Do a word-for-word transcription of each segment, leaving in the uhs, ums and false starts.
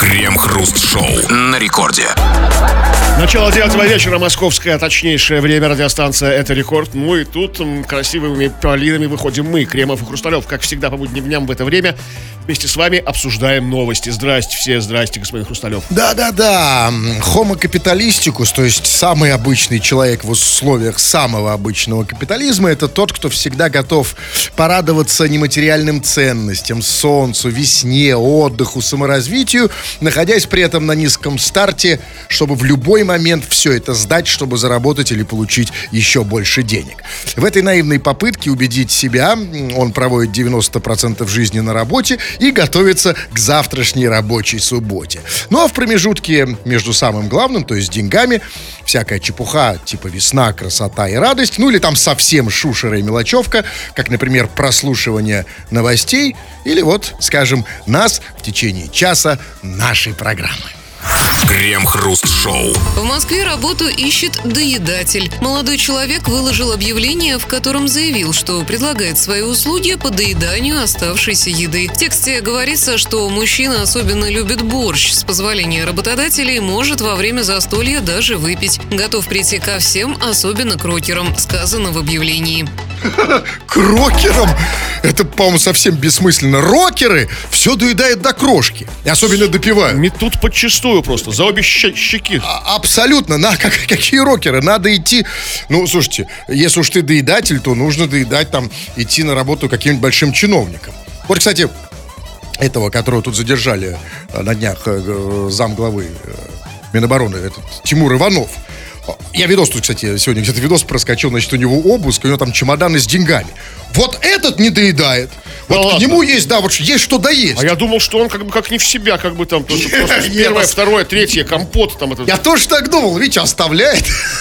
Крем-хруст-шоу на рекорде. Начало девятого вечера, московское, точнейшее время, радиостанция «Это Рекорд». Ну и тут м, красивыми полинами выходим мы, Кремов и Хрусталев. Как всегда, по будним дням в это время вместе с вами обсуждаем новости. Здрасте все, здрасте, господин Хрусталев. Да-да-да, homo capitalisticus, то есть самый обычный человек в условиях самого обычного капитализма, это тот, кто всегда готов порадоваться нематериальным ценностям, солнцу, весне, отдыху, саморазвитию, находясь при этом на низком старте, чтобы в любой момент все это сдать, чтобы заработать или получить еще больше денег. В этой наивной попытке убедить себя он проводит девяносто процентов жизни на работе и готовится к завтрашней рабочей субботе. Ну а в промежутке между самым главным, то есть деньгами, всякая чепуха типа весна, красота и радость, ну или там совсем шушера и мелочевка, как, например, прослушивание новостей или вот, скажем, нас в течение часа нашей программы. Крем-хруст-шоу. В Москве работу ищет доедатель. Молодой человек выложил объявление, в котором заявил, что предлагает свои услуги по доеданию оставшейся еды. В тексте говорится, что мужчина особенно любит борщ. С позволения работодателей может во время застолья даже выпить. Готов прийти ко всем, особенно к рокерам, сказано в объявлении. К рокерам? Это, по-моему, совсем бессмысленно. Рокеры все доедают до крошки. И особенно допивают. Метут подчистую просто, за обе щ- щеки. А- абсолютно. На, как, какие рокеры? Надо идти... Ну, слушайте, если уж ты доедатель, то нужно доедать там, идти на работу каким-нибудь большим чиновником. Вот, кстати, этого, которого тут задержали на днях, замглавы Минобороны, этот Тимур Иванов. Я видос тут, кстати, сегодня где-то видос проскочил, значит, у него обыск, у него там чемоданы с деньгами. Вот этот не доедает. Вот Да к ладно? нему есть, да, вот есть что доесть. А я думал, что он как бы как не в себя, как бы там просто, просто Нет, первое, ос- второе, третье, компот там этот. Я тоже так думал, видите, оставляет.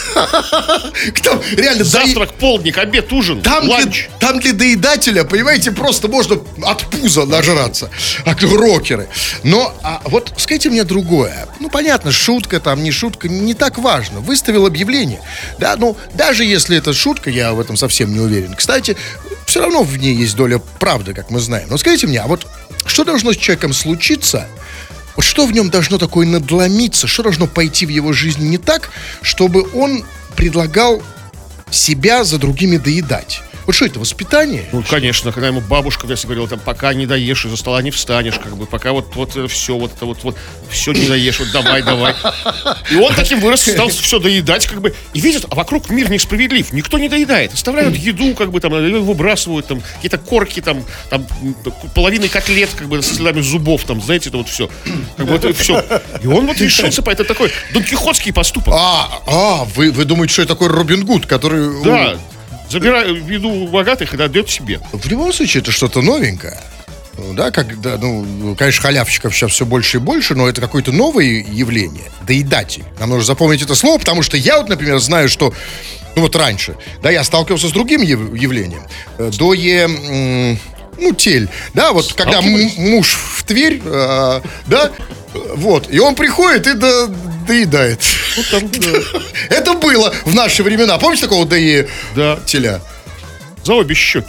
Кто реально доед- Завтрак, полдник, обед, ужин, Там для, ланч. там для доедателя, понимаете, просто можно от пуза нажраться. А рокеры. Но а вот скажите мне другое. Ну, понятно, шутка там, не шутка, не так важно. Выставил объявление. Да, ну, даже если это шутка, я в этом совсем не уверен. Кстати, все равно в ней есть доля правды, как мы знаем. Но скажите мне, а вот что должно с человеком случиться? Вот что в нем должно такое надломиться? Что должно пойти в его жизни не так, чтобы он предлагал себя за другими доедать? Вот что это, воспитание? Ну, конечно, когда ему бабушка если говорила, там, пока не доешь, из-за стола не встанешь, как бы, пока вот, вот все, вот это вот, вот, все не доешь, вот давай, давай. И он таким вырос, стал все доедать, как бы, и видит, а вокруг мир несправедлив, никто не доедает, оставляют еду, как бы, там, выбрасывают, там, какие-то корки, там, там, половиной котлет, как бы, с следами зубов, там, знаете, это вот все, как бы, это все. И он вот решился, по это такой донкихотский поступок. А, а вы, вы думаете, что это такой Робин Гуд, который... Да. Забираю еду у богатых и отдает себе. В любом случае, это что-то новенькое. Ну, да, когда, ну, конечно, халявщиков сейчас все больше и больше, но это какое-то новое явление. Доедатель. Нам нужно запомнить это слово, потому что я вот, например, знаю, что, ну, вот раньше, да, я сталкивался с другим яв- явлением. Э, Дое... м, ну, тель. Да, вот когда м- муж в Тверь, э, да, э, вот, и он приходит и до, доедает. Ну, там, да. Это было в наши времена. Помните такого дое Да. теля? За обе щеки.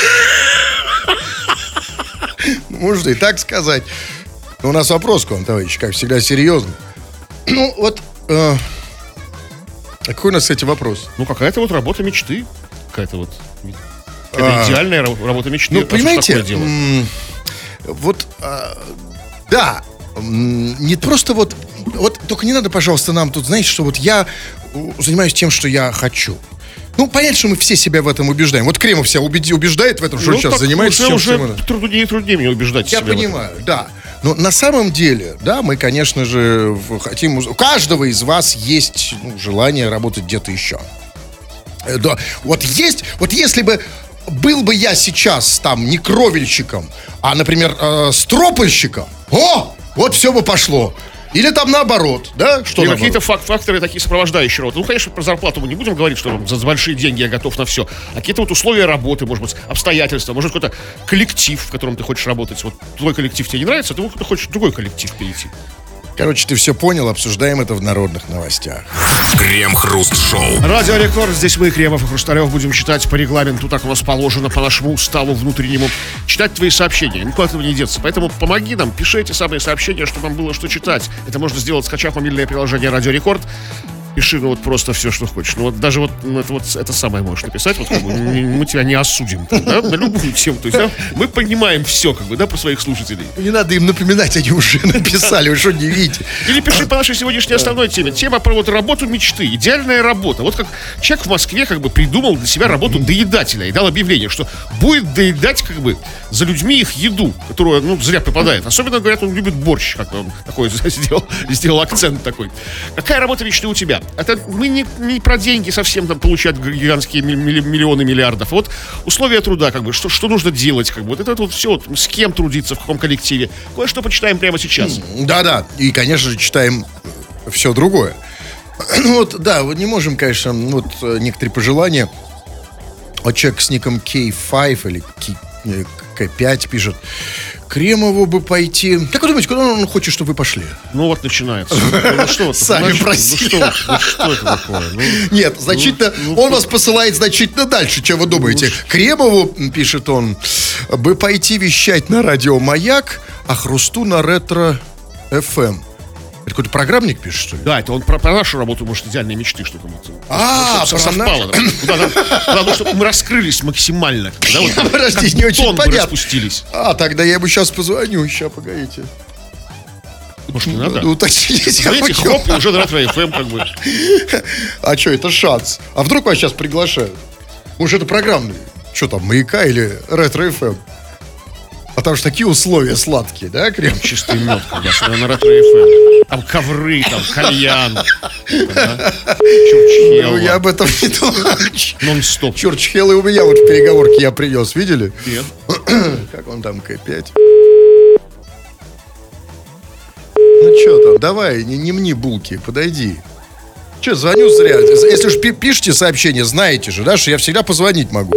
Можно и так сказать. Но у нас вопрос к вам, товарищи, как всегда, серьезный. Ну, вот... э, а какой у нас, кстати, вопрос? Ну, какая-то вот работа мечты. Какая-то вот... Это А. идеальная ра- работа мечты. Ну, А что ж понимаете, такое дело? м, вот, а, да, м, не просто вот... Вот только не надо, пожалуйста, нам тут, знаете, что вот я у, занимаюсь тем, что я хочу. Ну, понятно, что мы все себя в этом убеждаем. Вот Кремов себя убеди- убеждает в этом, что Ну, он сейчас так занимается уже, чем, уже чем он- труднее и труднее мне убеждать Я себя в этом. понимаю, да. Но на самом деле, да, мы, конечно же, в- хотим... У каждого из вас есть ну, желание работать где-то еще. Э, Да, вот есть... Вот если бы был бы я сейчас там не кровельщиком, а, например, э, стропольщиком, о, вот все бы пошло. Или там наоборот, да? Что И наоборот? какие-то фак- факторы такие сопровождающие работы. Ну, конечно, про зарплату мы не будем говорить, что там, за большие деньги я готов на все. А какие-то вот условия работы, может быть, обстоятельства, может, какой-то коллектив, в котором ты хочешь работать. Вот твой коллектив тебе не нравится, ты хочешь в другой коллектив перейти. Короче, ты все понял, обсуждаем это в народных новостях. Крем-хруст-шоу. Радио Рекорд, здесь мы, Кремов и Хрусталев, будем читать по регламенту, так у нас положено, по нашему уставу внутреннему, читать твои сообщения, никуда этого не деться. Поэтому помоги нам, пиши эти самые сообщения, чтобы нам было что читать. Это можно сделать, скачав мобильное приложение Радио Рекорд. Пиши, ну вот просто все, что хочешь. Ну вот даже вот, ну, это, вот это самое можешь написать, вот как бы мы тебя не осудим, да, на любую тему. То есть, да, мы понимаем все, как бы, да, про своих слушателей. Не надо им напоминать, они уже написали, вы что, не видите? Или пиши по нашей сегодняшней основной теме. Тема про вот работу мечты, идеальная работа. Вот как человек в Москве как бы придумал для себя работу доедателя и дал объявление, что будет доедать как бы за людьми их еду, которую, ну, зря попадает. Особенно, говорят, он любит борщ, как он такой сделал, сделал акцент такой. Какая работа мечты у тебя? Это мы не, не про деньги совсем там получать гигантские миллионы, миллиардов. Вот условия труда, как бы, что, что нужно делать, как бы, вот это вот все, вот, с кем трудиться, в каком коллективе. Кое-что почитаем прямо сейчас. Да-да, и, конечно же, читаем все другое. Ну вот, да, вот не можем, конечно, вот некоторые пожелания. Вот человек с ником кей пять или кей пять пишет: Кремову бы пойти. Как вы думаете, куда он хочет, чтобы вы пошли? Ну вот начинается. Ну, что, сами просили. Ну, что, ну, что это такое? Ну, Нет, значительно, ну, ну, он вас посылает значительно дальше, чем вы думаете. Ну, Кремову, пишет он, бы пойти вещать на радио «Маяк», а Хрусту на ретро эф эм. Это какой-то программник пишет, что ли? Да, это он про, про нашу работу, может, идеальные мечты, что-то вот. А, чтобы совпало. Потому что мы раскрылись максимально. Подожди, не очень понятно. Распустились. А, тогда я ему сейчас позвоню. Сейчас, погодите. Может, не надо? Уточните. Смотрите, хоп, и уже на ретро эф эм как бы. А что, это шанс. А вдруг вас сейчас приглашают? Может, это программный? Что там, «Маяка» или ретро эф эм? А там же такие условия сладкие, да, Крем? Чистый мед, конечно, на ретро эф эм. Там ковры, там кальян. Да? Ну, я об этом не думал. Нон-стоп. Чурчхеллы у меня вот в переговорке я принес, видели? Нет. Как он там, кей пять? Ну что там, давай, не, не мне булки, подойди. Че, звоню зря. Если уж пишете сообщение, знаете же, да, что я всегда позвонить могу.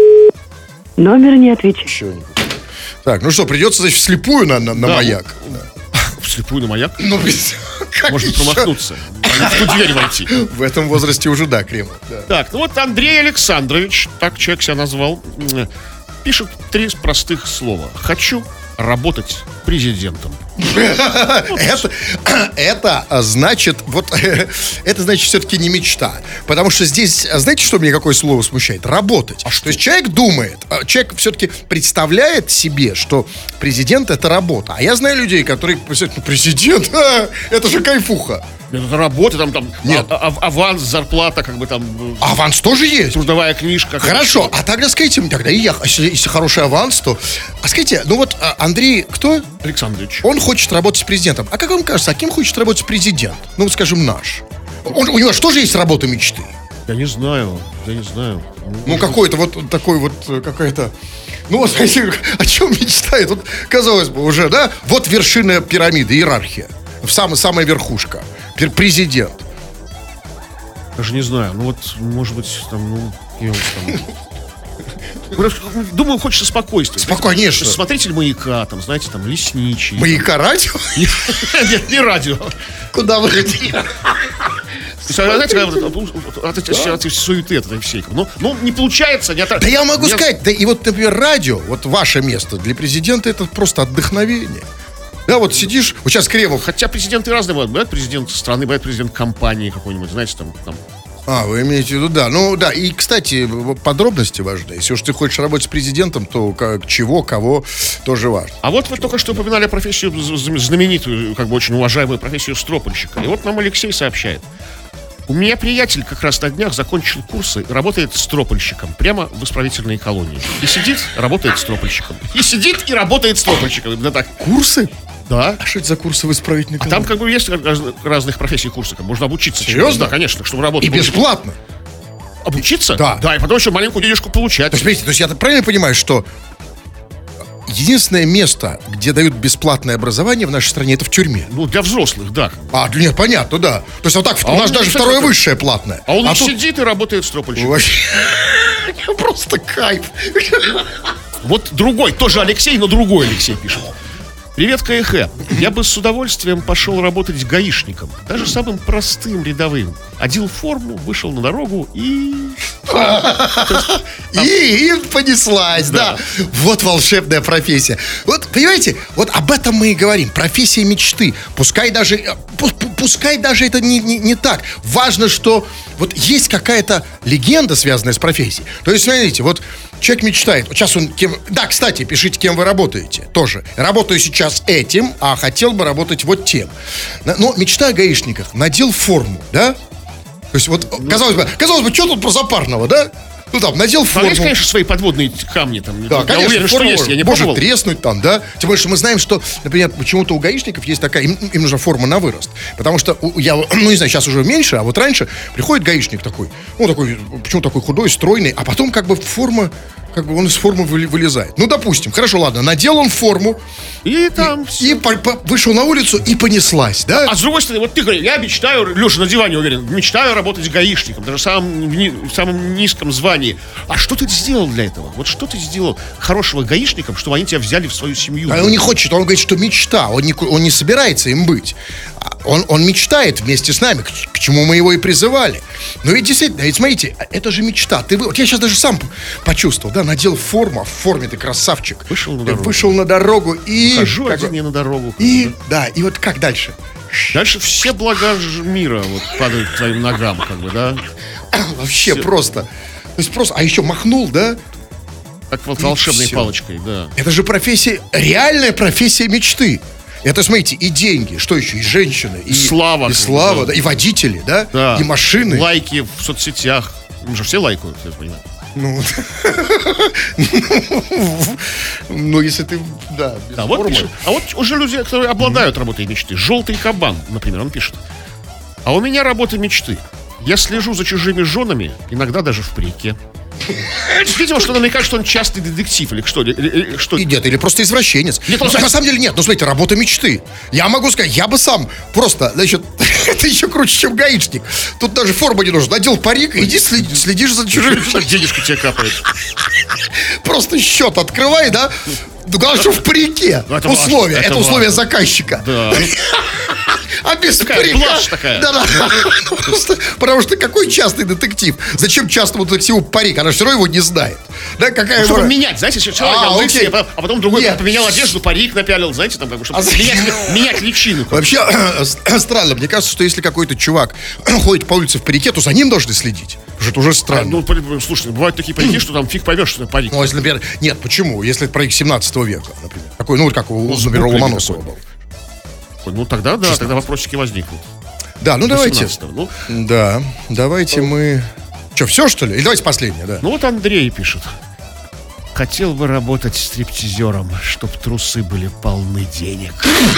Номер не отвечает. Еще не. Так, ну что, придется, значит, вслепую на, на, на да, «Маяк». Да. Вслепую на «Маяк»? Ну, можно промахнуться. В ту дверь войти. В этом возрасте уже, да, Кремов. Да. Так, ну вот Андрей Александрович, так человек себя назвал, пишет три простых слова. Хочу работать президентом. Это, это значит, вот, это значит все-таки не мечта. Потому что здесь, знаете, что мне какое слово смущает? Работать. А что? То есть человек думает, человек все-таки представляет себе, что президент — это работа. А я знаю людей, которые, президент, а, это же кайфуха. Это работа, там, там Нет. А, а, аванс, зарплата, как бы там. Аванс тоже есть. Трудовая книжка. Хорошо, а тогда скажите мне, тогда и я, если, если хороший аванс, то... А скажите, ну вот Андрей, кто? Александрович. Он хочет работать с президентом. А как вам кажется, а кем хочет работать президент? Ну вот, скажем, наш. Он, у него же тоже есть работа мечты. Я не знаю, я не знаю. Ну, какой-то вот такой вот, какая-то... Ну, вот, знаете, о чем мечтает? Вот, казалось бы, уже, да? Вот вершина пирамиды, иерархия. Самая, самая верхушка. Президент. Даже не знаю. Ну вот, может быть, там, ну, я вот там... Думаю, хочется спокойствия. Спокойнейше. Смотритель «Маяка», там, знаете, там, лесничий. «Маяка» радио? Нет, не радио. Куда вы хотите? Знаете, от этой суеты, от этой всей. Ну, не получается. Да я могу сказать, да и вот, например, радио, вот ваше место для президента, это просто отдохновение. Да, вот сидишь, вот сейчас Кремов. Хотя президенты разные бывают. Бывает президент страны, бывает президент компании какой-нибудь, знаете, там, там. А, вы имеете в виду, да. Ну, да, и, кстати, подробности важны. Если уж ты хочешь работать с президентом, то как, чего, кого, тоже важно. А вот вы только что упоминали профессию, знаменитую, как бы очень уважаемую профессию стропольщика. И вот нам Алексей сообщает. У меня приятель как раз на днях закончил курсы и работает стропольщиком прямо в исправительной колонии. И сидит, работает стропольщиком. И сидит, и работает стропольщиком. Да так. Курсы? Да. А что это за курсы в исправительной колонии? А там как бы есть разных профессий курсы. Можно обучиться. Серьезно? Да, конечно, чтобы работать. И бесплатно? Обучиться? Да. Да, и потом еще маленькую денежку получать. То есть, смотрите, то есть я правильно понимаю, что единственное место, где дают бесплатное образование в нашей стране, это в тюрьме? Ну, для взрослых, да. А, нет, понятно, да. То есть вот так, а у нас даже второе высшее платное. А он а тут... сидит и работает стропольщиком. Просто кайф. Вот другой, тоже Алексей, но другой Алексей пишет. Привет, КХ. Я бы с удовольствием пошел работать гаишником. Даже самым простым, рядовым. Одел форму, вышел на дорогу и... И, и понеслась, да. да. Вот волшебная профессия. Вот, понимаете, вот об этом мы и говорим. Профессия мечты. Пускай даже, пускай даже это не, не, не так. Важно, что вот есть какая-то легенда, связанная с профессией. То есть, смотрите, вот человек мечтает. Сейчас он кем... Да, кстати, пишите, кем вы работаете. Тоже. Работаю сейчас этим, а хотел бы работать вот тем. Но мечта о гаишниках. Надел форму, да? То есть вот, казалось бы, казалось бы, что тут про запарного, да? Ну там, надел форму. Там есть, конечно, свои подводные камни там. Да, я конечно, уверен, что есть, я не может пробовал. треснуть там, да? Тем более, что мы знаем, что, например, почему-то у гаишников есть такая, им, им нужна форма на вырост. Потому что, у, я, ну не знаю, сейчас уже меньше, а вот раньше приходит гаишник такой, ну такой, почему такой худой, стройный, а потом как бы форма, как бы он из формы вылезает. Ну, допустим, хорошо, ладно, надел он форму. И там... И, и по, по, вышел на улицу, и понеслась, да? А с другой стороны, вот ты говоришь, я мечтаю, Леша на диване уверен, мечтаю работать гаишником, даже в самом, в самом низком звании. А что ты сделал для этого? Вот что ты сделал хорошего гаишником, чтобы они тебя взяли в свою семью? А он не хочет, он говорит, что мечта, он не, он не собирается им быть. Он, он мечтает вместе с нами, к, к чему мы его и призывали. Но ведь действительно, ведь смотрите, это же мечта. Ты, вот я сейчас даже сам почувствовал, да, надел форму, а в форме ты красавчик. Вышел на дорогу. Вышел на дорогу и... Хожу как, один я на дорогу. И, да, и вот как дальше? Дальше все блага мира вот падают к твоим ногам, как бы, да? Вообще все. Просто. То есть просто, а еще махнул, да? Как вот волшебной все. Палочкой, да. Это же профессия, реальная профессия мечты. Это, смотрите, и деньги, что еще, и женщины, и слава, и, слава, да. Да, и водители, да? Да, и машины. Лайки в соцсетях. Мы же все лайкают, я понимаю. Ну, ну, если ты, да, без да, вот пишет. А вот уже люди, которые обладают работой мечты. Желтый кабан, например, он пишет. А у меня работа мечты. Я слежу за чужими женами, иногда даже в парике. Видимо, что намекает, что он частый детектив или что? Или, или, что? И нет, или просто извращенец. Нет, ну, он... На самом деле нет, ну смотрите, работа мечты. Я могу сказать, я бы сам просто, значит, это еще круче, чем гаишник. Тут даже форма не нужна. Надел парик, иди следи, следишь за чужими. Денежка тебе капает. Просто счет открывай, да? Главное, что в парике. Это условия. Важно, это это условия важно. Заказчика. Да. А без такая парика. блажь такая. Да, да. Просто, потому что какой частный детектив? Зачем частному детективу парик? Она все равно его не знает. Да, какая ну, чтобы его... менять, знаете, человек а, лысый, а, а потом другой Нет. поменял одежду, парик напялил, знаете, там как бы, чтобы а менять, менять личину. Вообще, странно. Мне кажется, что если какой-то чувак ходит по улице в парике, то за ним должны следить. Потому что это уже странно. А, ну, слушай, бывают такие парики, что там фиг поймешь, что это парик. Ну, если, например... Нет, почему? Если это парик семнадцатого века, например. Такой, ну, как у, например, у Ломоносова был. Ну, тогда, да, тогда вопросики возникнут. Да, ну, давайте. Ну, да, давайте мы... Что, все, что ли? Или давайте последнее, да? Ну, вот Андрей пишет. Хотел бы работать стриптизером, чтоб трусы были полны денег.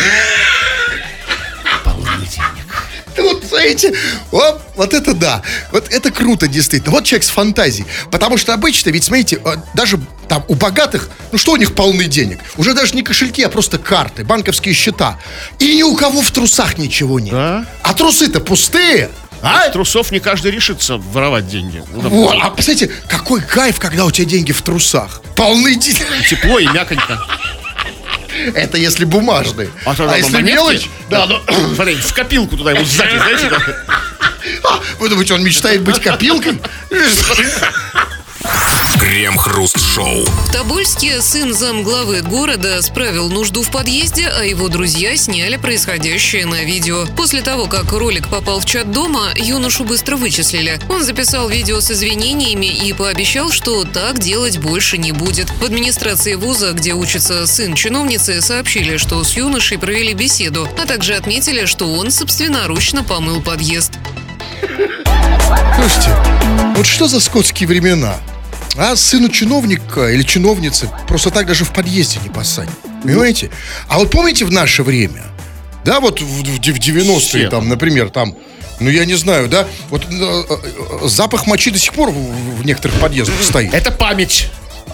Полны денег. Вот, знаете, вот, вот это да. Вот это круто, действительно. Вот человек с фантазией. Потому что обычно, ведь, смотрите, даже там у богатых, ну что у них полны денег? Уже даже не кошельки, а просто карты, банковские счета. И ни у кого в трусах ничего нет. Да? А трусы-то пустые. А? Из трусов не каждый решится воровать деньги. Ну, вот, а представляете, какой кайф, когда у тебя деньги в трусах. Полны денег. Тепло и мяконько. Это если бумажный. А, а если монетки? мелочь? Да, да. Ну... Смотри, в копилку туда его сзади, знаете? Да? А, вы думаете, он мечтает быть копилкой? Крем-хруст-шоу. В Тобольске сын замглавы города справил нужду в подъезде, а его друзья сняли происходящее на видео. После того, как ролик попал в чат дома, юношу быстро вычислили. Он записал видео с извинениями и пообещал, что так делать больше не будет. В администрации вуза, где учится сын чиновницы, сообщили, что с юношей провели беседу, а также отметили, что он собственноручно помыл подъезд. Слушайте, вот что за скотские времена? А сыну чиновника или чиновницы просто так даже в подъезде не посадят. Понимаете? А вот помните в наше время? Да, вот в, в девяностые, там, например, там, ну я не знаю, да, вот э, э, запах мочи до сих пор в, в некоторых подъездах стоит. Это память.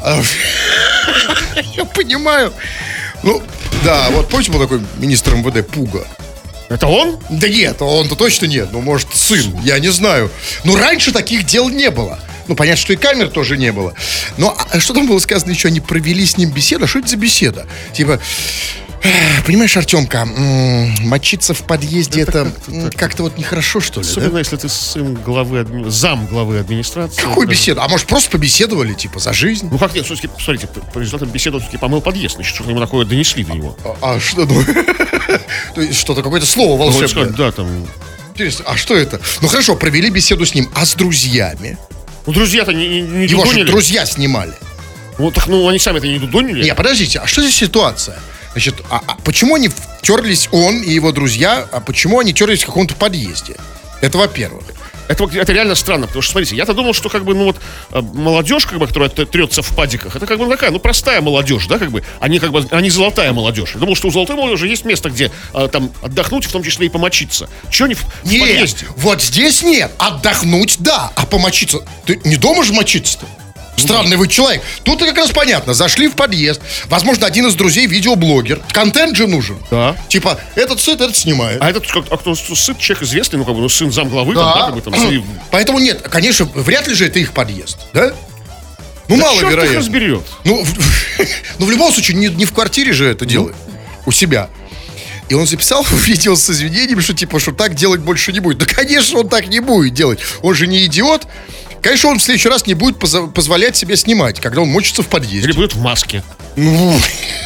Я понимаю. Ну, да, вот помните, был такой министр МВД Пуга? Это он? Да нет, он-то точно нет. Ну, может, сын, я не знаю. Но раньше таких дел не было. Ну, понятно, что и камер тоже не было. Но а что там было сказано еще? Они провели с ним беседу. А что это за беседа? Типа, Понимаешь, Артемка, м, мочиться в подъезде это, как-то м, так. как-то вот нехорошо, что ли, Особенно, да? если ты сын главы, адми- зам главы администрации. Какой Да. беседа? А может, просто побеседовали, типа, за жизнь? Ну как нет, все-таки, смотрите, по, по результатам беседы он все-таки помыл подъезд, значит, что-то ему такое донесли до него. А, а что, ну, то есть что-то, какое-то слово Ну, вот волшебное. сказать, да, там. Интересно, а что это? Ну, хорошо, провели беседу с ним, а с друзьями? Ну, друзья-то не, не, не Его же дудонили. друзья снимали. Ну, так, ну, они сами-то не дудонили. Не, подождите, а что за ситуация? Значит, а, а почему они втерлись, он и его друзья, а почему они терлись в каком-то подъезде? Это во-первых. Это, вот- это реально странно, потому что, смотрите, я-то думал, что, как бы, ну, вот, э, молодежь, как бы, которая т- трется в падиках, это, как бы, такая, ну, простая молодежь, да, как бы, они, как бы, они золотая молодежь. Я думал, что у золотой молодежи есть место, где, э, там, отдохнуть, в том числе и помочиться. Чего они в, в Нет, подъезде? вот здесь нет. Отдохнуть, да, а помочиться... Ты не дома же мочиться-то? Странный вы человек. Тут как раз понятно. Зашли в подъезд. Возможно, один из друзей видеоблогер. Контент же нужен. Да. Типа, этот сыт, этот снимает. А этот, как, а кто, сын, человек известный, ну, как бы, ну, сын замглавы, там, да, как бы, там, и- Поэтому нет, конечно, вряд ли же это их подъезд, да? Ну, Да черт их маловероятно. разберет. Ну, в, ну, в любом случае, не, не в квартире же это делает. У себя. И он записал видео с извинениями, что типа, что так делать больше не будет. Да, конечно, он так не будет делать. Он же не идиот. Конечно, он в следующий раз не будет поза- позволять себе снимать, когда он мочится в подъезде. Или будет в маске. Ну,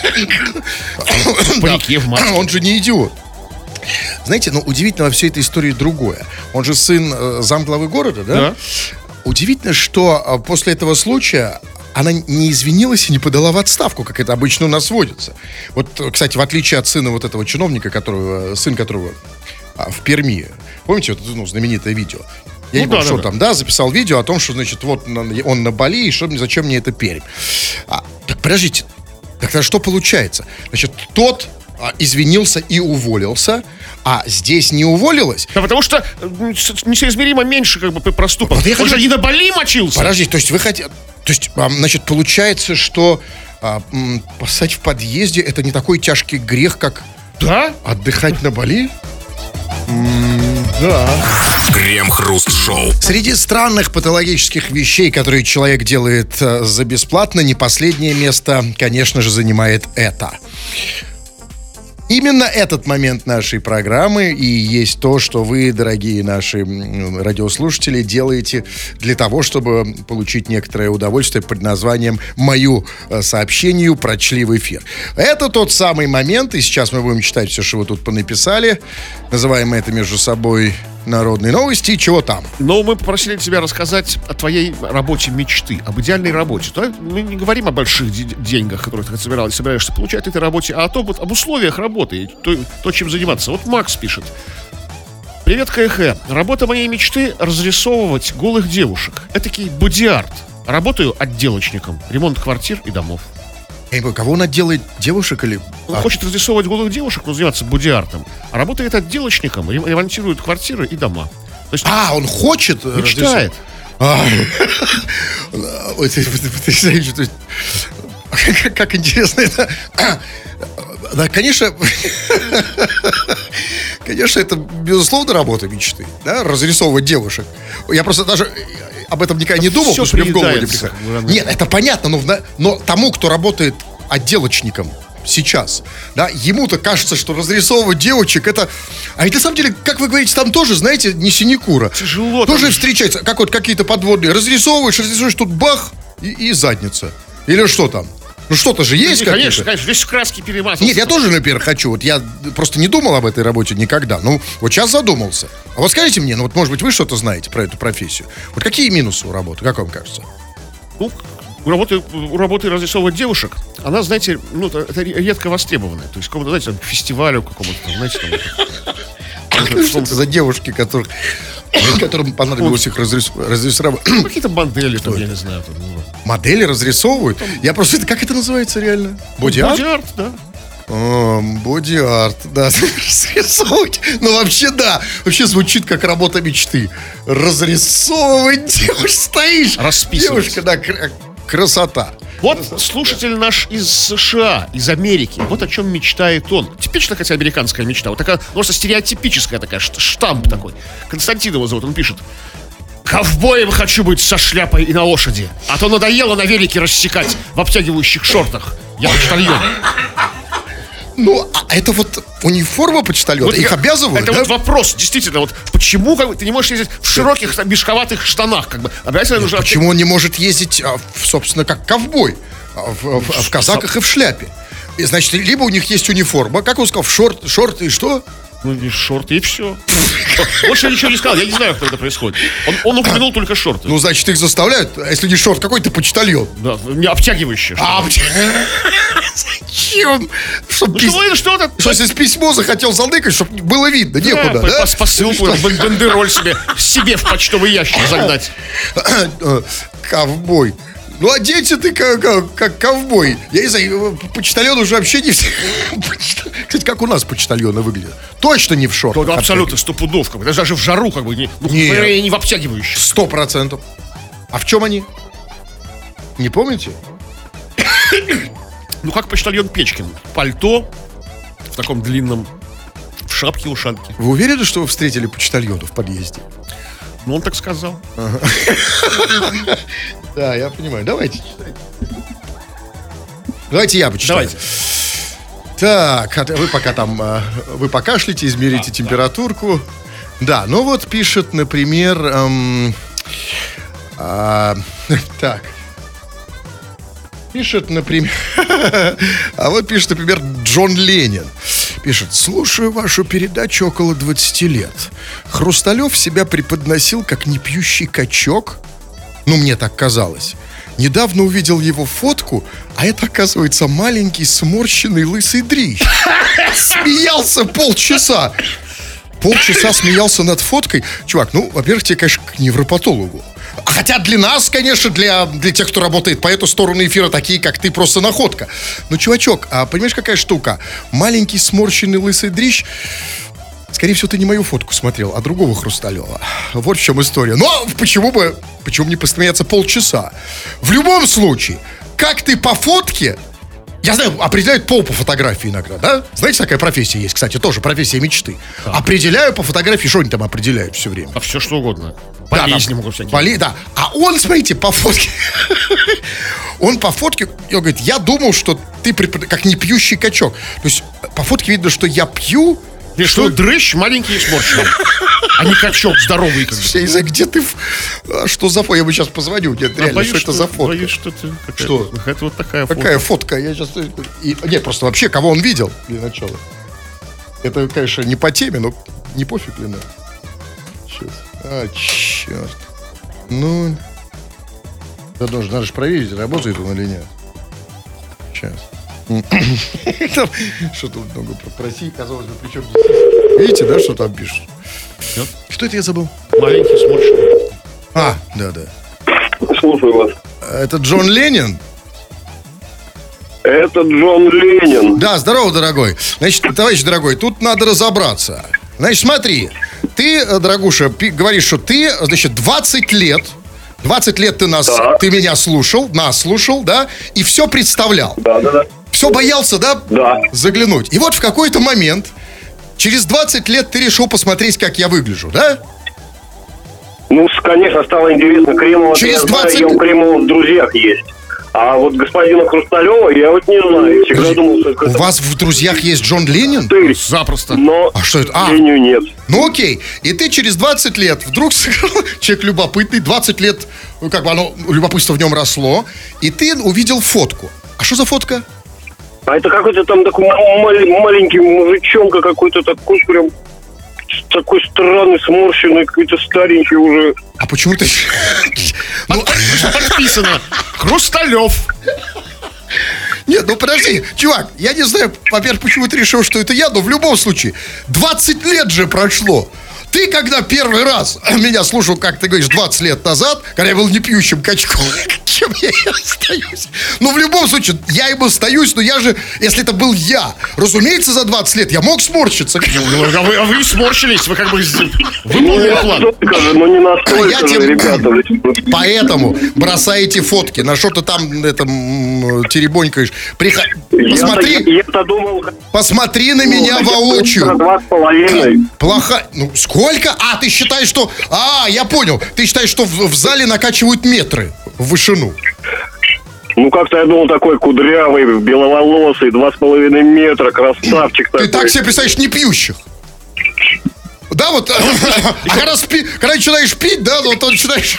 В парике, в маске. он же не идиот. Знаете, ну, удивительно во всей этой истории другое. Он же сын э, замглавы города, да? Да. Удивительно, что э, после этого случая она не извинилась и не подала в отставку, как это обычно у нас водится. Вот, э, кстати, в отличие от сына вот этого чиновника, которого, сын которого а, в Перми. Помните, вот, ну, знаменитое видео? Я Ну не помню, да, что да, там, да, записал видео о том, что, значит, вот на- он на Бали, и что, мне- зачем мне это Пермь? А, так, подождите, тогда что получается? Значит, тот а, извинился и уволился, а здесь не уволилась. Да, потому что э, с- несоизмеримо меньше, как бы, проступок. Вот я Он хочу- же не на Бали мочился. Подождите, то есть вы хотите... То есть, а, значит, получается, что а, м, поссать в подъезде это не такой тяжкий грех, как Да? отдыхать на Бали? Крем-хруст-шоу. Среди странных патологических вещей, которые человек делает э, за бесплатно, не последнее место, конечно же, занимает это. Именно этот момент нашей программы и есть то, что вы, дорогие наши м, радиослушатели, делаете для того, чтобы получить некоторое удовольствие под названием «Мою э, сообщению прочли в эфир». Это тот самый момент, и сейчас мы будем читать все, что вы тут понаписали. Называем мы это между собой «Народные новости». Чего там? Но мы попросили тебя рассказать о твоей работе мечты, об идеальной работе. То мы не говорим о больших де- деньгах, которые ты собиралась, собираешься получать в этой работе, а о том, вот, об условиях работы, и то, то, чем заниматься. Вот Макс пишет. Привет, КХ. Работа моей мечты — разрисовывать голых девушек. Этакий боди-арт. Работаю отделочником. Ремонт квартир и домов. Я не понимаю, кого он отделает, девушек или... Он А, хочет разрисовывать голых девушек, но заниматься боди-артом. А работает отделочником, ре- ремонтирует квартиры и дома. То есть а, он хочет... э, мечтает. А, ой, ты- ты- ты знаешь, то есть, как- Как интересно это. Да, конечно, конечно, это, безусловно, работа мечты, да, разрисовывать девушек. Я просто даже об этом никогда не думал, Всё потому что мне в голову не приедается, приходит. как бы, Нет, это понятно, но, в на- но тому, кто работает отделочником сейчас, да, ему-то кажется, что разрисовывать девочек это... А ведь на самом деле, как вы говорите, там тоже, знаете, не синекура. Тяжело Тоже там. встречается, как вот какие-то подводные. Разрисовываешь, разрисовываешь, тут бах, и, и задница. Или что там? Ну что-то же есть, Не, какие-то. конечно, конечно, весь в краске перемазался. Нет, я тоже, например, хочу. Вот я просто не думал об этой работе никогда. Ну, вот сейчас задумался. А вот скажите мне, ну вот, может быть, вы что-то знаете про эту профессию. Вот какие минусы у работы, как вам кажется? Ну, у работы, у работы разрисовывать девушек, она, знаете, ну, это, это редко востребованная. То есть, какому-то, знаете, там, фестивалю какому-то, там, знаете, там, Что это за девушки, которых, которым понадобилось их разрис- разрисовать? ну, какие-то модели, там, я не знаю. Там, ну, Модели разрисовывают? Я просто... это- Как это называется реально? Боди-арт? боди-арт, да. О, боди-арт, да, разрисовывать. Ну, вообще, да. Вообще звучит как работа мечты. Разрисовывать девушку. Стоишь. Расписывать. Девушка, да, кр- красота. Вот слушатель наш из США, из Америки, вот о чем мечтает он. Типичная, хотя американская мечта. Вот такая, ну, просто стереотипическая такая, ш- штамп такой. Константин его зовут, он пишет. Ковбоем хочу быть со шляпой и на лошади. А то надоело на велике рассекать в обтягивающих шортах. Я почтальон. Ну, а это вот униформа почтальона? Вот Их я- обязывают, Это да? вот вопрос, действительно, вот почему как бы, ты не можешь ездить в широких там, мешковатых штанах, как бы, обязательно нужно... Почему он не может ездить, а, в, собственно, как ковбой? а, В, в- в казаках и в шляпе. И, значит, либо у них есть униформа, как он сказал, в шорт, шорты и что? Ну, и шорты, и все. Больше я ничего не сказал, я не знаю, как это происходит. Он, он упомянул только шорты. Ну, значит, их заставляют. А если не шорт, какой ты почтальон? Да, не обтягивающие. что- А, зачем? Чтоб Ну, пис- что, что это? Что, если письмо захотел заныкать, чтобы было видно, некуда, Да, да? по- Посылку, бан- бандероль себе, себе в почтовый ящик загнать. Э, Ковбой. Ну, оденься ты как, как, как ковбой. Я не знаю, почтальон уже вообще не все. Кстати, как у нас почтальоны выглядят? Точно не в шортах. Ну, абсолютно стопудов, как бы, даже в жару, как бы, не, ну, Нет. не в обтягивающих. Сто процентов. А в чем они? Не помните? Ну, как почтальон Печкин. Пальто в таком длинном, в шапке-ушанке. Вы уверены, что вы встретили почтальона в подъезде? Ну, он так сказал. Да, я понимаю. Давайте читайте. Давайте я почитаю. Давайте. Так, а вы пока там, а, вы покашляйте, измерите температурку. Да, ну вот пишет, например, эм, а, так. Пишет, например, а вот пишет, например, Джон Ленин. Пишет, слушаю вашу передачу около двадцати лет. Хрусталев себя преподносил как непьющий качок. Ну, мне так казалось. Недавно увидел его фотку, а это, оказывается, маленький сморщенный лысый дрищ. Смеялся полчаса. Полчаса смеялся над фоткой. Чувак, ну, во-первых, тебе, конечно, к невропатологу. А хотя для нас, конечно, для, для тех, кто работает по эту сторону эфира, такие, как ты, просто находка. Но, чувачок, а понимаешь, какая штука? Маленький сморщенный лысый дрищ. Скорее всего, ты не мою фотку смотрел, а другого Хрусталева. Вот в чем история. Но почему бы, почему бы не посмеяться полчаса? В любом случае, как ты по фотке... Я знаю, определяют пол по фотографии иногда, да? Знаете, такая профессия есть, кстати, тоже профессия мечты. Определяю по фотографии, что они там определяют все время. А все что угодно. Да, Болезни там, могут всякие. боли- да. А он, смотрите, по фотке. Он по фотке, он говорит, я думал, что ты препод- как не пьющий качок. То есть по фотке видно, что я пью. И что дрыщ маленький и сморщенный. А не качок здоровый. Как бы. Я не знаю, где ты... в- а, Что за фото? Я бы сейчас позвоню. Нет, А реально, боюсь, что это за фото? Боюсь, что ты... какая- Что? Это вот такая Какая фото. фотка? Я сейчас... И, нет, просто вообще, кого он видел для начала. Это, конечно, не по теме, но не пофиг ли нам. Сейчас. А, черт. Ну... Да, должен, надо же проверить, работает он или нет. Сейчас. Там что-то много просить, казалось бы, причем здесь. Видите, да, что там пишут? Нет. Что это я забыл? Маленький сморщенный. А, да-да. Слушаю вас. Это Джон Ленин? Это Джон Ленин. Да, здорово, дорогой. Значит, товарищ дорогой, тут надо разобраться. Значит, смотри, ты, э, дорогуша, пи- говоришь, что ты, значит, двадцать лет, двадцать лет ты нас, Да. ты меня слушал, нас слушал, да, и все представлял. Да, да, да. Все боялся, да, Да. заглянуть. И вот в какой-то момент, через двадцать лет ты решил посмотреть, как я выгляжу, да? Ну, с- конечно, стало интересно. Кремова, Через я знаю, двадцать я у Кремова в друзьях есть. А вот господина Хрусталева я вот не знаю. Я всегда думал, что У это вас в друзьях есть Джон Ленин? ты. Запросто. Но, А что это? к А. сожалению, нет. Ну окей, и ты через двадцать лет вдруг сыграл, человек любопытный, двадцать лет, ну, как бы оно, любопытство в нем росло, и ты увидел фотку. А что за фотка? А это какой-то там такой мал- маленький мужичонка какой-то такой прям такой странный, сморщенный, какой-то старенький уже. А почему ты... Ну, Что подписано? Хрусталев. нет, ну подожди, чувак, я не знаю, во-первых, почему ты решил, что это я, но в любом случае, двадцать лет же прошло. Ты, когда первый раз меня слушал, как ты говоришь, двадцать лет назад, когда я был непьющим качком, чем я и остаюсь. Ну, в любом случае, я им остаюсь, но я же, если это был я, разумеется, за двадцать лет я мог сморщиться. Ну, а вы, а вы сморщились, вы как бы с- выполнили Ну, план. настолько же, но не Я настолько же, тебе- ребята. Поэтому бросаете фотки, на что ты там это, м, теребонькаешь. Приход- Я-то, Посмотри, я-то думал, посмотри на меня ну, воочию. два с половиной. Плохо. Ну, сколько? А, ты считаешь, что... А, я понял. Ты считаешь, что в, в зале накачивают метры в вышину. Ну, как-то я думал, такой кудрявый, беловолосый, два с половиной метра, красавчик Ты такой. так себе представляешь не пьющих? Да, вот, а когда, спи, когда начинаешь пить, да, вот он начинаешь...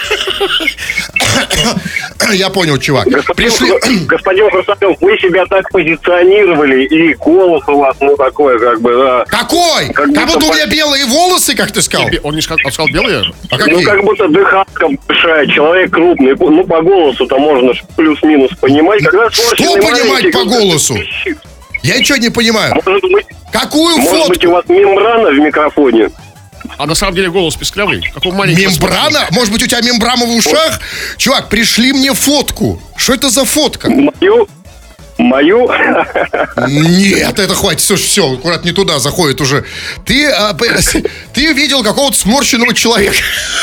Я понял, чувак. Пришли... Господин Хрусталев, вы себя так позиционировали, и голос у вас, ну, такой, как бы, да. Какой? Как Как будто у будто меня белые волосы, как ты сказал? Он не сказал, он сказал белые? А Ну, какие? как будто дыхалка большая, человек крупный. Ну, по голосу-то можно ж плюс-минус понимать. Когда Что сморщенный понимать маленький, по как-то голосу? пищит. Я ничего не понимаю. Может быть, Какую может быть, у фотку? вас мембрана в микрофоне? А на самом деле голос песклявый. Какого маленького Мембрана? Может быть, у тебя мембрана в ушах? Чувак, пришли мне фотку. Что это за фотка? Мою? Мою? Нет, это хватит. Слушай, все, аккурат не туда заходит уже. Ты, а, п- ты видел какого-то сморщенного человека.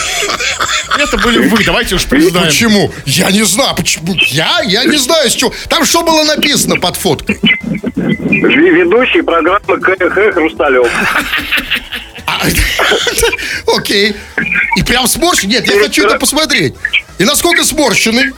Это были вы, давайте уж признаем. Почему? Я не знаю. Почему? Я? Я не знаю, с чего. Там что было написано под фоткой? Ведущий программы КХ Хрусталев. А, Окей. И прям сморщенный? Нет, я хочу это посмотреть. И насколько сморщенный?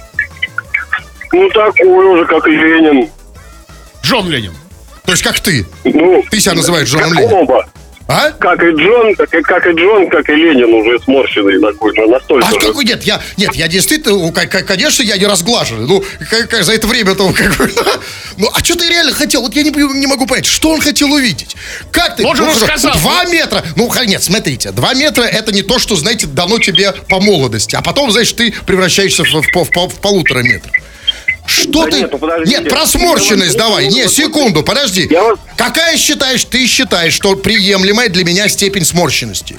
Ну, такой уже, как Ленин. Джон Ленин. То есть как ты? Ну, Ты себя называешь Джоном как Лениным? оба. А? Как и Джон, как и, как и Джон, как и Ленин уже сморщенный такой же, настолько А же. какой нет, я, нет, я действительно, ну, к- к- конечно, я не разглаженный. Ну, как- как за это время-то, как бы, ну, а что ты реально хотел? Вот я не, пою- не могу понять, что он хотел увидеть? Как ты? Он же ну, хорошо, рассказал. Два метра, ну, х- нет, смотрите, два метра это не то, что, знаете, дано тебе по молодости, а потом, знаешь, ты превращаешься в, в, в- в полутора метра. Что Да ты... нет, ну, подождите. Нет, про сморщенность Я вас- давай. Не, секунду, подожди. Я вас- Какая считаешь, ты считаешь, что приемлемая для меня степень сморщенности?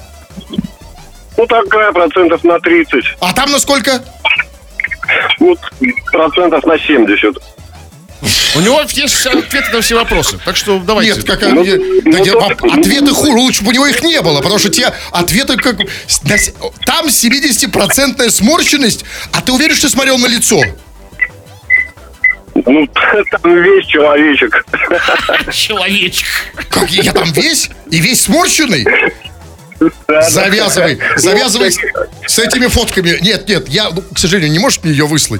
Ну, такая, процентов на тридцать. А там насколько? Ну, процентов на семьдесят. У него есть ответы на все вопросы. Так что давайте. Нет, какая... Ну, я- ну, да я- то- а- ответы хуже, лучше бы у него их не было, потому что те ответы как... с- на с- Там семидесятипроцентная сморщенность, а ты уверен, что ты смотрел на лицо? Ну, там весь человечек. Человечек. Как я там весь? И весь сморщенный? Завязывай, завязывай с, с этими фотками. Нет, нет, я, ну, к сожалению, не можешь мне ее выслать.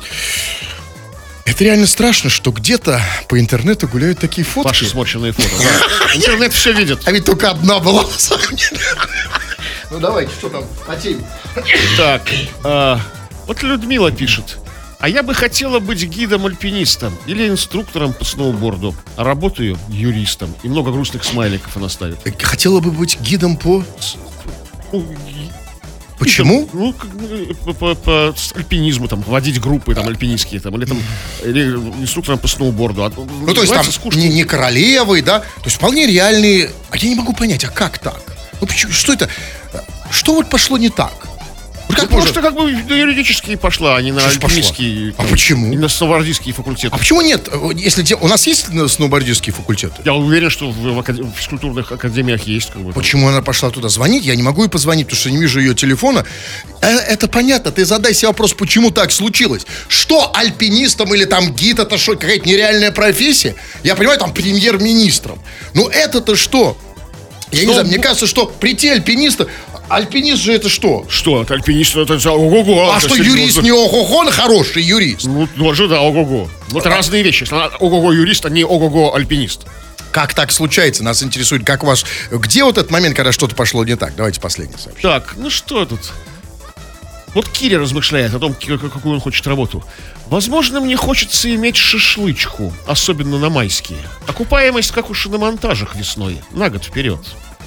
Это реально страшно, что где-то по интернету гуляют такие фотки. Ваши сморщенные фото. Да. Интернет все видит. А ведь только одна была, на самом деле. Ну давайте, что там по теме? Так, а, вот Людмила пишет. А я бы хотела быть гидом-альпинистом или инструктором по сноуборду. А работаю юристом. И много грустных смайликов она ставит. Хотела бы быть гидом по... Ну, Почему? Ну, как бы, по, по- по с- альпинизму, там, водить группы там, альпинистские, там, или, там, или инструктором по сноуборду. А, Ну, то есть там скучно. не, не королевой, да? То есть вполне реальные... А я не могу понять, а как так? Ну, почему, что это? Что вот пошло не так? Вот как Ну, потому можно... что как бы на юридические пошла, а не на Что ж пошла? альпинистские. А почему? И на сноубордистские факультеты. А почему нет? Если де- у нас есть э, сноубордистские факультеты? Я уверен, что в, в акад- в физкультурных академиях есть. Как бы, там. Почему она пошла туда звонить? Я не могу ей позвонить, потому что не вижу ее телефона. Э, Это понятно. Ты задай себе вопрос, почему так случилось. Что альпинистом или там гид, это что, какая-то нереальная профессия? Я понимаю, там премьер-министром. Но это-то что? Я Что? не знаю, мне кажется, что прийти альпиниста... Альпинист же это что? Что, это альпинист, это за- ого-го. А это что, серьезно. юрист не ого-го, он хороший юрист? Ну, тоже, да, ого-го. Ну, это разные вещи. Если она ого-го юрист, а не ого-го альпинист. Как так случается? Нас интересует, как ваш... Где вот этот момент, когда что-то пошло не так? Давайте последний сообщение. Так, ну что тут? Вот Киря размышляет о том, ки- какую он хочет работу. Возможно, мне хочется иметь шашлычку, особенно на майские. Окупаемость, как у шиномонтажах весной, на год вперед.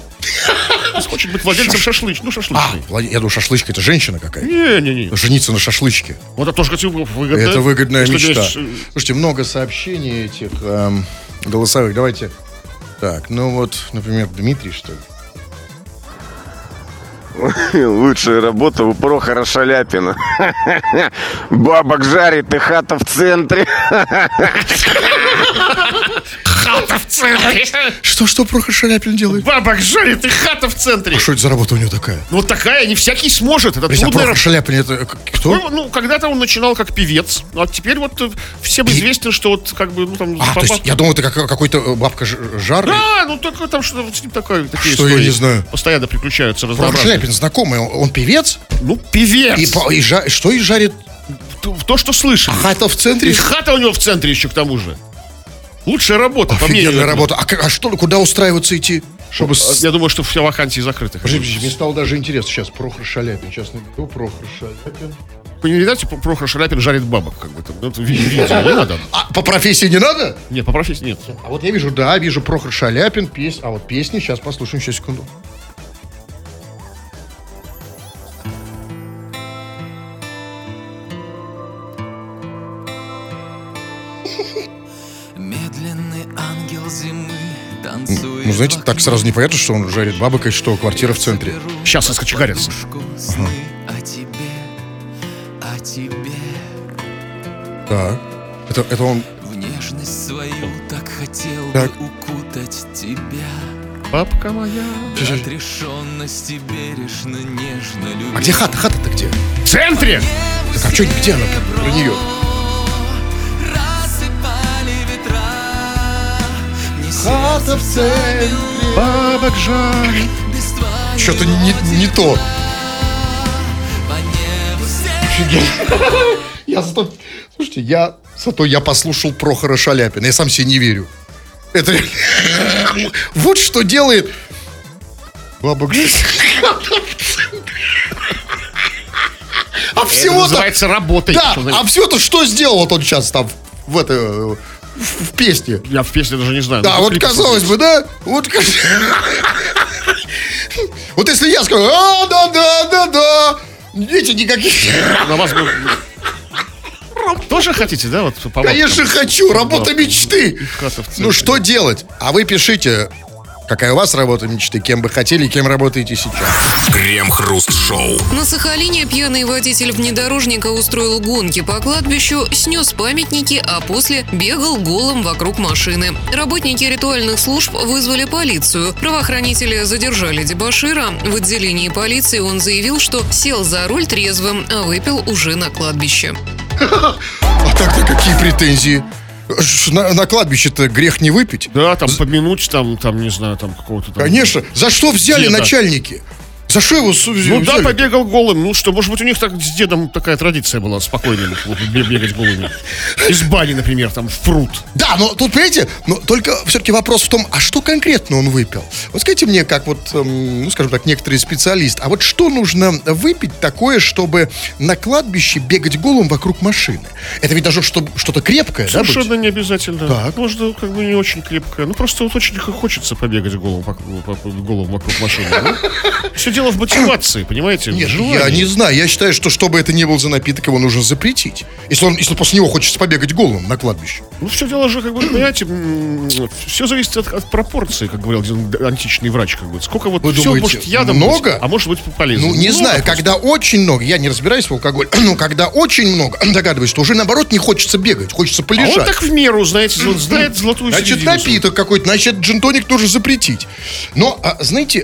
То есть хочет быть владельцем шашлыч, ну А, шашлычной. Влади- я думаю, шашлычка это женщина какая-то. Не-не-не. Жениться на шашлычке. Вот это тоже, кстати, выгодно. Это выгодная Если мечта. есть, э, Слушайте, много сообщений этих эм, голосовых. Давайте. Так, ну вот, например, Дмитрий, что ли? Лучшая работа у Прохора Шаляпина. Бабок жарит и хата в центре. Хата в центре. Что, что Прохор Шаляпин делает? Бабок жарит и хата в центре. Что это за работа у него такая? Ну, вот такая, не всякий сможет. Это Подожди, а трудная Прохор Шаляпин это к- кто? Ну, ну, когда-то он начинал как певец, а теперь вот э, всем известно, что вот как бы, ну, там... А, то папа- есть, я думал, это как, какой-то э, бабка Ж- жар. Да, ну, только там что-то с ним такое, такие Что, я истории не знаю. постоянно приключаются Прохор разнообразные. Шаляпин знакомый, он, он певец? Ну, певец. И, по- и жа- что и жарит? В, в то, что слышали. А хата в центре? И хата у него в центре еще к тому же. Лучшая работа, по мнению. Офигенная этого. работа. А, как- а что, куда устраиваться идти? Чтобы... с- Я думаю, что все вакансии закрыты. Подожди, подожди, мне стало даже интересно. Сейчас Прохор Шаляпин. Сейчас найду Прохор Шаляпин. Вы не видите, Прохор Шаляпин жарит бабок, как бы там. Ну, это ви- видео, не надо. А по профессии не надо? Нет, по профессии нет. А вот я вижу, да, вижу Прохор Шаляпин, песня. А вот песни, сейчас послушаем, сейчас, секунду. Медленный ангел зимы танцует. Ну, знаете, так сразу непонятно, что он жарит бабок и что квартира в центре. Сейчас раскочегарится. Сны о тебе, о тебе. Да. Это, это он... В нежность свою так хотел Так. бы укутать тебя. Бабка моя. До отрешенности бережно, нежно любить. А где хата? Хата-то где? В центре! Так а что, где она про нее? Рассыпали ветра. Неся Хата в центре. Бабок жарит. без твоей Что-то не, не то. по небу снег. Я зато... Слушайте, я... Зато я послушал Прохора Шаляпина. Я сам себе не верю. Это... Вот что делает... Баба Грязь. А Это всего-то... называется работой. Да, Что, а все-то что сделал вот он сейчас там в этой... В, в песне? Я в песне даже не знаю. Да, Ну, вот клип казалось бы, да? Вот, как- вот если я скажу, а, да, да, да, да, видите, никаких... посмотреть. На вас бы... Тоже хотите, да? Вот, по бабкам? Конечно, хочу, работа Бабкам. мечты. И хата в центре. Ну, что делать? А вы пишите, какая у вас работа мечты, кем бы хотели и кем работаете сейчас. Крем-хруст-шоу. На Сахалине пьяный водитель внедорожника устроил гонки по кладбищу, снес памятники, а после бегал голым вокруг машины. Работники ритуальных служб вызвали полицию. Правоохранители задержали дебошира. В отделении полиции он заявил, что сел за руль трезвым, а выпил уже на кладбище. А так-то какие претензии? Ш- На, на кладбище-то грех не выпить. Да, там помянуть, там, там, не знаю, там какого-то там... Конечно. За что взяли Деда. начальники? За что его су- Ну да, взяли? побегал голым. Ну что, может быть, у них так с дедом такая традиция была, спокойная, вот, бе- бегать голыми. Из бани, например, там, в пруд. Да, но тут, понимаете, но только все-таки вопрос в том, а что конкретно он выпил? Вот скажите мне, как вот, эм, ну, скажем так, некоторый специалист, а вот что нужно выпить такое, чтобы на кладбище бегать голым вокруг машины? Это ведь даже что, что-то крепкое, да, быть? Совершенно не обязательно. Так. Может, как бы не очень крепкое. Ну, просто вот очень хочется побегать голым, по- по- по- голым вокруг машины. Все дело в мотивации, понимаете? Нет, в желании. я не знаю. Я считаю, что чтобы это не был за напиток, его нужно запретить. Если, он, если после него хочется побегать голым на кладбище. Ну, все дело же, как бы, понимаете, все зависит от, от пропорции, как говорил один античный врач, как бы. Сколько вот Вы все думаете, может ядом много? быть, а может быть полезно. Ну, не Много знаю, просто. когда очень много, я не разбираюсь в алкоголе, но когда очень много, догадываюсь, что уже наоборот не хочется бегать, хочется А полежать. он так в меру, знаете, вот знает золотую Значит, середину. напиток какой-то, значит, джин-тоник нужно запретить. Но, а, знаете,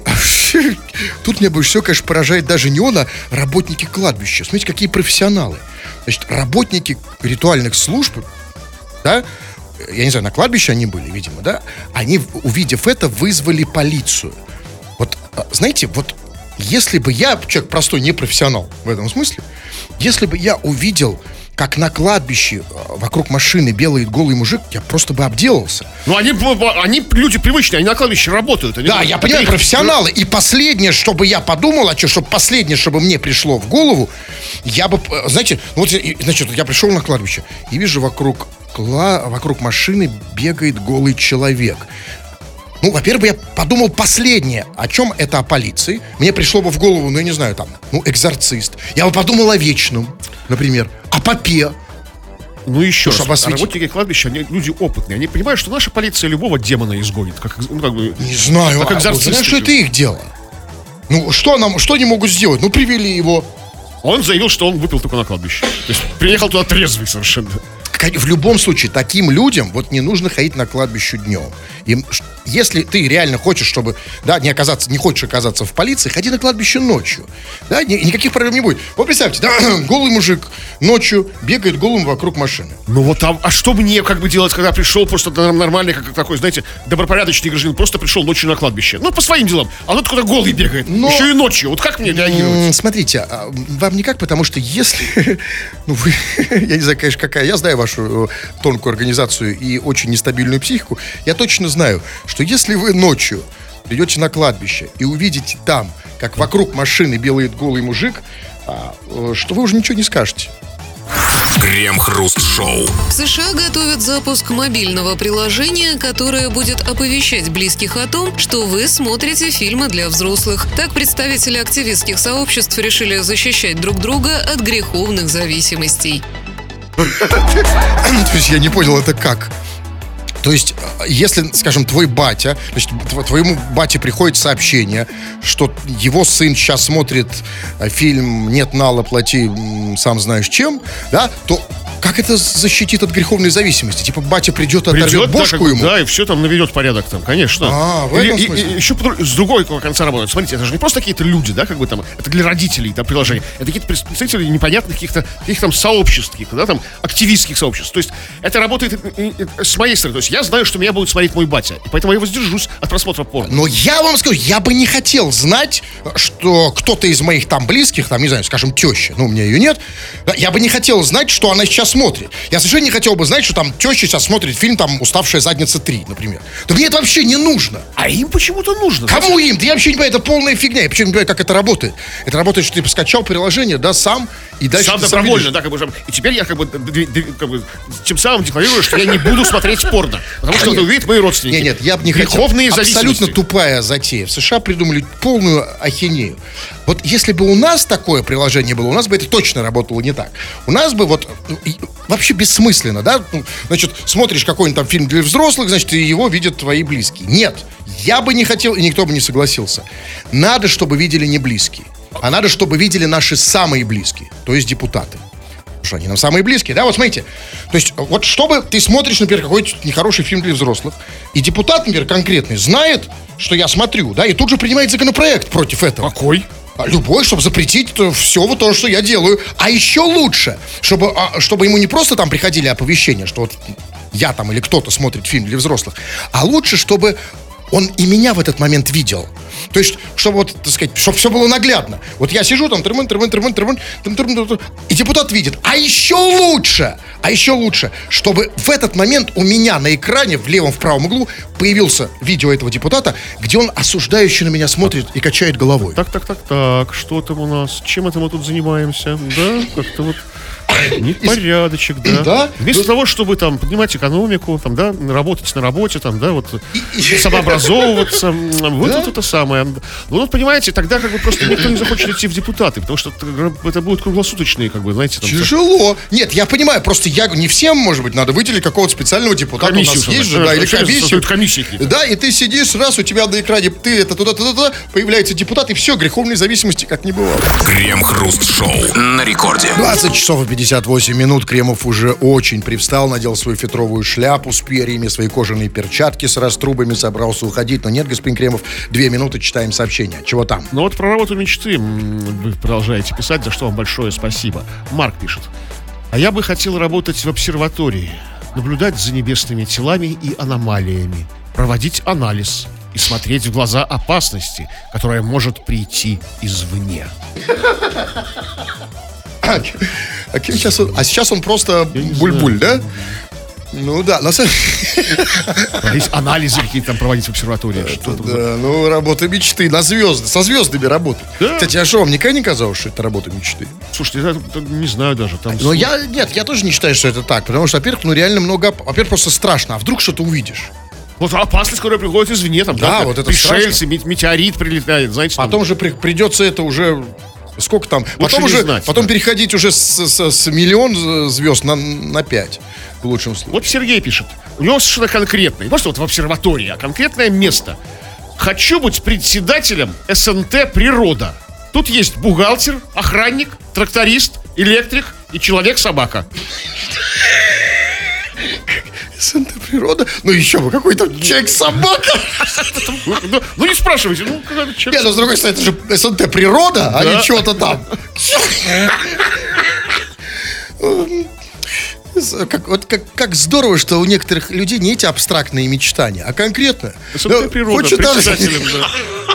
тут меня больше всего, конечно, поражает даже не он, а работники кладбища. Смотрите, какие профессионалы. Значит, работники ритуальных служб, да, я не знаю, на кладбище они были, видимо, да, они, увидев это, вызвали полицию. Вот, а, знаете, вот если бы я, человек простой, не профессионал в этом смысле, если бы я увидел, как на кладбище а, вокруг машины белый голый мужик, я просто бы обделался. Ну, они, они люди привычные, они на кладбище работают. Они, Да, я это понимаю, их- профессионалы. И последнее, чтобы я подумал, а что, чтобы последнее, чтобы мне пришло в голову, я бы, э, знаете, ну вот, я- значит, я пришел на кладбище и вижу вокруг, кла- вокруг машины бегает голый человек. Ну, во-первых, я подумал последнее. О чем это? О полиции. Мне пришло бы в голову, ну, я не знаю, там, ну, экзорцист. Я бы подумал о вечном, например, о попе. Ну, еще Ну, раз, чтобы осветить. работники кладбища, они люди опытные. Они понимают, что наша полиция любого демона изгонит. Как, экз- ну, как бы, Не знаю, как а, экзорцисты. знаешь, что это их дело. Ну, что нам, что они могут сделать? Ну, привели его. Он заявил, что он выпил только на кладбище. То есть приехал туда трезвый совершенно. в любом случае, таким людям вот не нужно ходить на кладбище днем. Им, если ты реально хочешь, чтобы, да, не оказаться, не хочешь оказаться в полиции, ходи на кладбище ночью. Да, ни, никаких проблем не будет. Вот представьте, да, голый мужик ночью бегает голым вокруг машины. Ну вот, а, а что мне как бы делать, когда пришел просто нормальный, как такой, знаете, добропорядочный гражданин, просто пришел ночью на кладбище? Ну, по своим делам. А тут куда голый бегает. Но... Еще и ночью. Вот как мне реагировать? Смотрите, вам никак, потому что если... Ну, вы, я не знаю, конечно, какая... Я знаю вашу тонкую организацию и очень нестабильную психику. Я точно знаю, что если вы ночью придете на кладбище и увидите там, как вокруг машины белеет голый мужик, что вы уже ничего не скажете. Крем-хруст-шоу. В США готовят запуск мобильного приложения, которое будет оповещать близких о том, что вы смотрите фильмы для взрослых. Так представители активистских сообществ решили защищать друг друга от греховных зависимостей. То есть я не понял, это как? То есть, если, скажем, твой батя, значит, твоему бате приходит сообщение, что его сын сейчас смотрит фильм «Нет нала, плати, сам знаешь чем», да, то как это защитит от греховной зависимости? Типа батя придет и оторвет Придет, бошку да, ему? Да, и все там наведет порядок там, конечно. А, в этом и, смысле? И, и еще с другой конца работают. Смотрите, это же не просто какие-то люди, да, как бы там, это для родителей, там, приложение. Это какие-то представители непонятных каких-то, каких там сообществ, каких-то, да, там, активистских сообществ. То есть это работает с моей стороны. То есть я знаю, что меня будет смотреть мой батя, и поэтому я воздержусь от просмотра порно. Но я вам скажу, я бы не хотел знать, что кто-то из моих там близких, там, не знаю, скажем, теща, ну, у меня ее нет, я бы не хотел знать, что она сейчас смотрит. Я совершенно не хотел бы знать, что там теща сейчас смотрит фильм, там, «Уставшая задница три», например. Да мне это вообще не нужно. А им почему-то нужно. Кому им? Да я вообще не понимаю, это полная фигня. Я почему не понимаю, как это работает. Это работает, что ты скачал приложение, да, сам, и дальше Сам ты добровольно, сам да, как бы, и теперь я как бы, как бы тем самым декларирую, что я не буду смотреть порно, потому что это увидят мои родственники. Нет, нет, я бы не хотел. Греховные Абсолютно зависимости. тупая затея. В США придумали полную ахинею. Вот если бы у нас такое приложение было, у нас бы это точно работало не так. У нас бы вот вообще бессмысленно, да? Значит, смотришь какой-нибудь там фильм для взрослых, значит, и его видят твои близкие. Нет, я бы не хотел, и никто бы не согласился. Надо, чтобы видели не близкие, а надо, чтобы видели наши самые близкие, то есть депутаты. Потому что они нам самые близкие, да? Вот смотрите, то есть вот чтобы ты смотришь, например, какой-то нехороший фильм для взрослых, и депутат, например, конкретный, знает, что я смотрю, да, и тут же принимает законопроект против этого. Какой? Любой, чтобы запретить все вот то, что я делаю. А еще лучше, чтобы, чтобы ему не просто там приходили оповещения, что вот я там или кто-то смотрит фильм для взрослых, а лучше, чтобы он и меня в этот момент видел. То есть, чтобы вот, так сказать, чтобы все было наглядно. Вот я сижу там, трымын, трымын, трымын, трымын, трым, трым, трым, трым, и депутат видит. А еще лучше, а еще лучше, чтобы в этот момент у меня на экране в левом, в правом углу появился видео этого депутата, где он осуждающе на меня смотрит и качает головой. Так, так, так, так, что там у нас? Чем это мы тут занимаемся? Да, как-то вот непорядочек, да. Да? Вместо Ну, того, чтобы там поднимать экономику, там, да, работать на работе, там, да, вот самообразовываться, вот Да? вот это самое. Ну, вот, понимаете, тогда как бы просто никто не захочет идти в депутаты, потому что это, это будут круглосуточные, как бы, знаете, там. Тяжело. Нет, я понимаю, просто я не всем, может быть, надо выделить какого-то специального депутата. Комиссию, у нас есть что же, да, ли? или Вообще комиссию. создают комиссии какие-то. Да, и ты сидишь, раз у тебя на экране, ты это туда-туда-туда, появляется депутат, и все, греховной зависимости как не бывало. Крем-хруст-шоу на рекорде. двадцать часов и пятьдесят восемь минут. Кремов уже очень привстал, надел свою фетровую шляпу с перьями, свои кожаные перчатки с раструбами, собрался уходить. Но нет, господин Кремов, две минуты читаем сообщение. Чего там? Ну вот про работу мечты м, вы продолжаете писать, за что вам большое спасибо. Марк пишет. А я бы хотел работать в обсерватории, наблюдать за небесными телами и аномалиями, проводить анализ и смотреть в глаза опасности, которая может прийти извне. А, а кем сейчас он? А сейчас он просто не буль-буль, да? Ну да, на самом Есть анализы какие-то там проводить в обсерватории. Что там за- Да, ну, работа мечты, на звезды, со звездами работать. Да. Кстати, а что, вам никогда не казалось, что это работа мечты? Слушайте, я т- не знаю даже. Там Но я, нет, я тоже не считаю, что это так, потому что, во-первых, ну, реально много, оп- во-первых, просто страшно, а вдруг что-то увидишь? Вот опасность, которая приходит извне, там, Да, да, вот это пришельцы, ме- метеорит прилетает, знаете. там. Потом же при- придется это уже... Сколько там? Лучше Потом не уже, знать, потом да. переходить уже с, с- с миллион звезд на, на пять, в лучшем случае. Вот Сергей пишет. У него совершенно конкретное, не просто вот в обсерватории, а конкретное место. Хочу быть председателем эс эн тэ «Природа». Тут есть бухгалтер, охранник, тракторист, электрик и человек-собака. СНТ природа? Ну еще бы, какой-то человек-собака. Ну, ну, не спрашивайте, ну, когда Нет, человек... ну с другой стороны, это же СНТ природа, а не что-то там. Как, вот как, как здорово, что у некоторых людей не эти абстрактные мечтания, а конкретно. СНТ Ну, природа, хочет даже- председателем,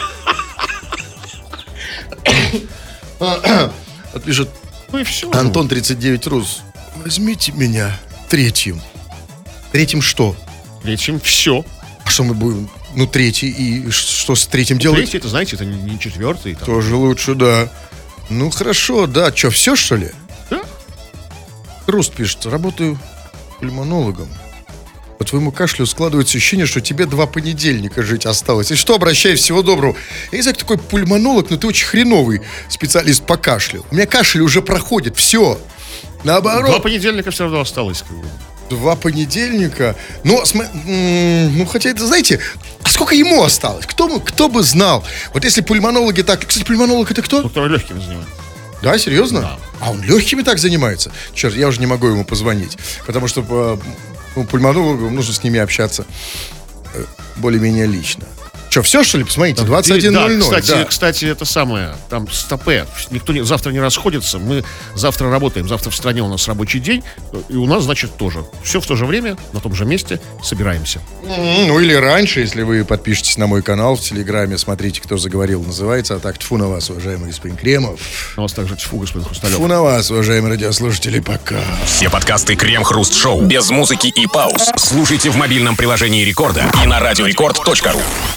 да. Вот пишет Ну и все. Антон тридцать девять Рус. Возьмите меня третьим. Третьим что? Третьим все. А что мы будем? Ну, третий. И ш- что с третьим делать? Третий, это, знаете, это не не четвертый. Там. Тоже лучше, да. Ну, хорошо, да. Че, все, что ли? Да. Руст пишет. Работаю пульмонологом. По твоему кашлю складывается ощущение, что тебе два понедельника жить осталось. И что, обращаюсь, всего доброго. Я не знаю, кто такой пульмонолог, но ты очень хреновый специалист по кашлю. У меня кашель уже проходит, все. Наоборот. Два понедельника все равно осталось. Как бы. Два понедельника. Ну, см- м- ну, хотя это, знаете, а сколько ему осталось? Кто, бы- кто бы знал? Вот если пульмонологи так... Кстати, пульмонолог это кто? Доктор легкими занимается. Да, серьезно? Да. А он легкими так занимается? Черт, я уже не могу ему позвонить. Потому что э, ну, пульмонологу нужно с ними общаться э, более-менее лично. Че, все, что ли? Посмотрите, двадцать один ноль ноль. Да, кстати, да. кстати, это самое, там стопе, никто не, завтра не расходится, мы завтра работаем, завтра в стране у нас рабочий день, и у нас, значит, тоже. Все в то же время, на том же месте, собираемся. М, Ну или раньше, если вы подпишетесь на мой канал в Телеграме, смотрите, кто заговорил, называется. А так, тьфу на вас, уважаемый господин Кремов. У нас также тьфу, господин Хрусталев. Тьфу на вас, уважаемые радиослушатели, пока. Все подкасты Крем-Хруст Шоу без музыки и пауз слушайте в мобильном приложении Рекорда и на радиорекорд точка ру.